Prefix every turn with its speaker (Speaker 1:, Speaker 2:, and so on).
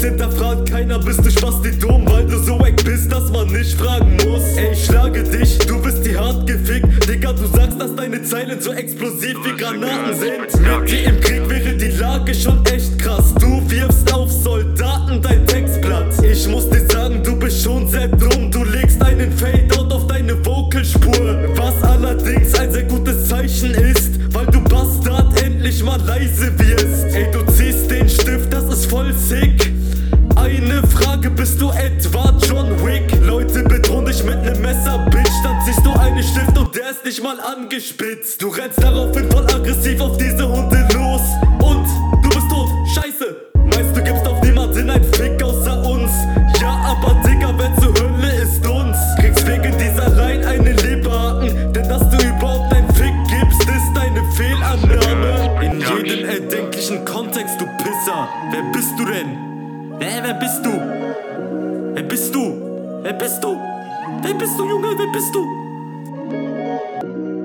Speaker 1: hinterfragt keiner, bist du spasti dumm, weil du so wack bist, dass man nicht fragen muss. Ey, ich schlage dich, du bist die hart gefickt. Digga, du sagst, dass deine Zeilen so explosiv wie Granaten sind. Mit dir im Krieg wäre die Lage schon echt krass. Du wirfst auf Soldaten dein Textblatt. Ich muss dir sagen, du bist schon sehr dumm. Du legst einen Fade-Out auf deine Vocalspur, was allerdings ein sehr gutes Zeichen ist, weil du Bastard endlich mal leise wirst. Ey, du ziehst den Stift, das ist voll sick. Eine Frage, bist du etwa John Wick? Leute bedrohen dich mit nem Messer, Bitch. Dann ziehst du einen Stift und der ist nicht mal angespitzt. Du rennst daraufhin voll aggressiv auf diese Hunde los und du bist tot, scheiße. Meinst du gibst auf niemanden einen Fick außer uns? Ja, aber Digga, wer zur Hölle ist uns? Kriegst wegen dieser Line einen Leberhaken, denn dass du überhaupt einen Fick gibst, ist deine Fehlannahme. In jedem erdenklichen Kontext, du Pisser. Wer bist du denn? Wer bist du? Wer bist du? Wer bist du? Wer bist du, Junge? Wer bist du?